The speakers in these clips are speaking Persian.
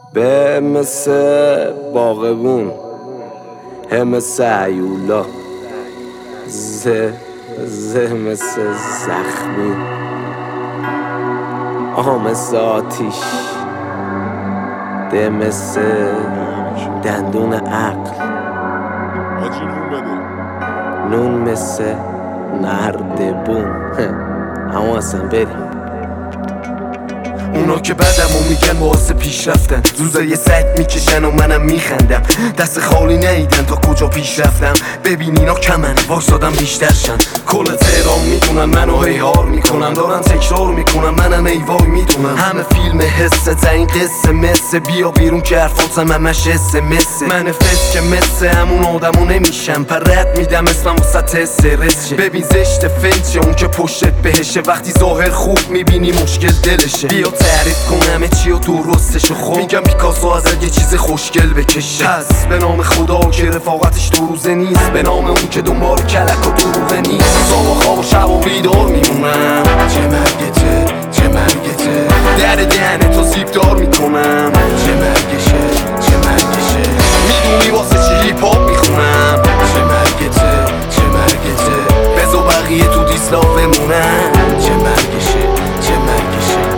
به مثل باغبون، هم مثل عیولا، زه مثل زخمی، مثل آتیش، ده مثل دندون عقل، نون مثل نردبون. اما اصلا بریم. اونا که بدمو میگن واسه پیش رفتن، زوزه یه سگ میکشن و منم میخندم. دست خالی نیدن تا کجا پیش رفتم. ببین اینا کمن وایسادم بیشتر شن. کل تهران میدونن منو هیهار میکنن، دارن تکرار میکنن منم ای وای میدونم. همه فیلم حسه تا این قصه مثه بیا بیرون که حرفاتم همش حسه مثه منفست که مثه همون آدمو نمیشم. پر رد میدم اسمم وسط سرسشه. ببین زشت فنچه اون که پشتت بهشه، وقتی ظاهر خوب میبینی مشکل دلشه. بیا تعریف کنم چی و درستشو خب میگم پیکاسو از یه چیز خوشگل بکشه. پس به نام خدا که رفاقتش دو روزه نیست، به نام اون که دنبال کلک و دروغه نیست. صبح و خواب و شب و بیدار میمونم. چه مرگته چه مرگته، در دهنه تا سیب دار میکنم. چه مرگشه چه مرگشه، میدونی واسه چی هیپ هاپ میخونم. چه مرگته چه مرگته، بزا بقیه تو دیسلاف بمونم. چه مرگشه چه مرگشه،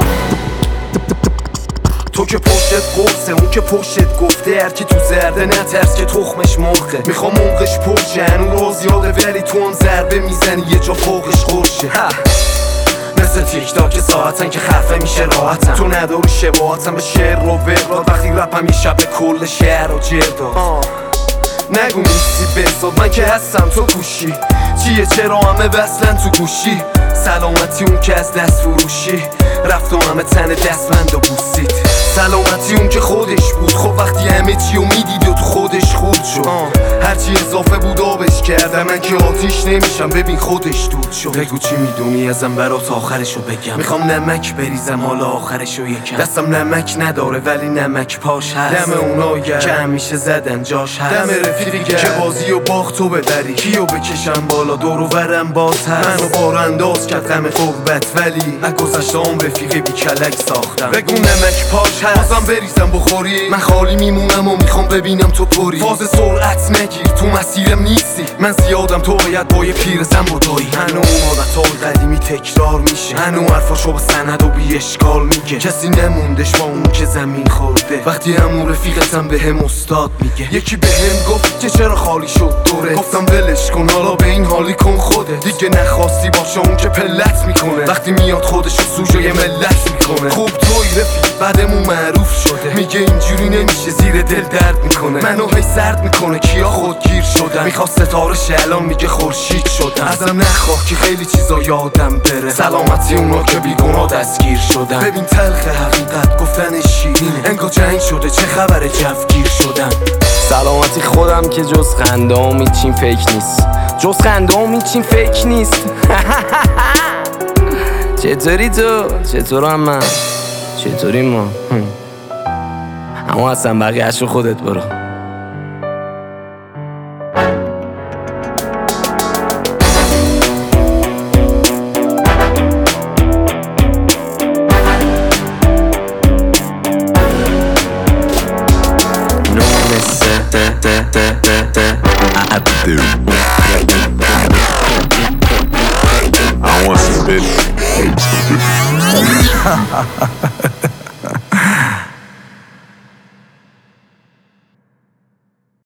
تو که پشتت قرصه اون که پشتت گفته هر کی تو زرده نترس که تخمش مرخه. میخوام موقش پرشه هنو راز یاده ولی تو اون ضربه میزنی یه جا فوقش خوشه. مثل تیک تاک ساعتن که خفه میشه راحتن. تو نداری شباهتن به شعر و وقت، وقتی رپم یه شب کل شهر و جرداد. نگو نیستی بساد من که هستم تو گوشی. چیه چرا همه وصلن تو گوشی. سلامتی اون که از دست فروشی رفت و همه تن دستمند و بوسید. سلامتی اون که خودش بود. خب وقتی همه چی رو میدید و تو خودش خود شد. هرچی اضافه بود آبش کردم. من که آتیش نمیشم ببین خودش دود شد. بگو چی میدونی ازم برات آخرشو بگم. میخوام نمک بریزم حالا آخرشو یکم. دستم نمک نداره ولی نمک پاش هست. دم اونایی که همیشه زدن جاش هست. دم رفیقی که بازی و باخت تو ببری. کیو بکشم بالا دور و برم باز هست. منو بارانداز کرد غم غربت ولی از گذشته‌ام رفیقی بی کلک ساختم. بگو نمک پاش هست بازم بریزم بخوری. من خالی میمونم و میخوام ببینم تو پری. فاز سرعت نگیر تو مسیرم نیستی. من زیادم تو باید با یه پیرزن بدوی. هنو اون عادت‌ها قدیمی تکرار میشه. هنو حرفاشو با سند و بی اشکال میگه. کسی نموندش با اون که زمین خورده. وقتی همون رفیقتم بهم استاد میگه. یکی بهم گفت که چرا خالی شد دوره. گفتم ولش کن حالا به این حالی کن خوده. دیگه نخواستی باشه اون که پلت میکنه. وقتی میاد خودشو سوژه یه ملت میکنه. خوب توی رفیق بعدمون معروف شده. میگه اینجوری نمیشه زیر دل درد میکنه. منو هی سرد میکنه کیا خودگیر شدن. میخواست ستاره شه الان میگه خورشید شدن. ازم نخواه که خیلی چیزا یادم بره. سلامتی اونا که بیگناه دستگیر شدن. ببین تلخ حقیقت گفتن شیرینه. انگار جنگ شده چه خبره جوگیر شدن. سلامتی خودم که جز خنده هم هیچین فکر نیست. جز خنده هم هیچین فکر نیست. چطوری تو؟ چطورم من؟ چطوری ما؟ اما اصلا بقیه‌اشو خودت برو.